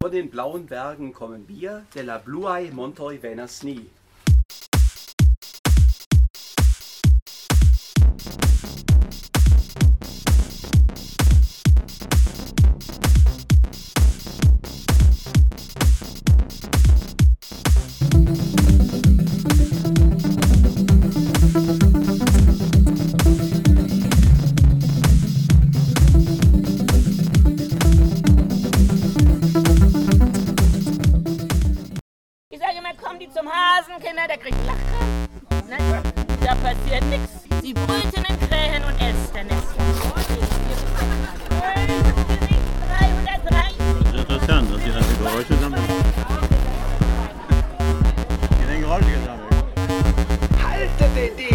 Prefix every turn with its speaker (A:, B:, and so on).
A: Vor den blauen Bergen kommen wir, de la bluaj montoj venas ni.
B: Ich sage immer, kommen die zum Hasen, Kinder, der kriegt Lachkrampf. Ne? Da passiert nichts. Sie brüten in Krähen und Elsternestern. 330.
C: Das ist interessant, dass Sie halt Geräusche sammeln. Die Geräusche gesammelt.
D: Haltet den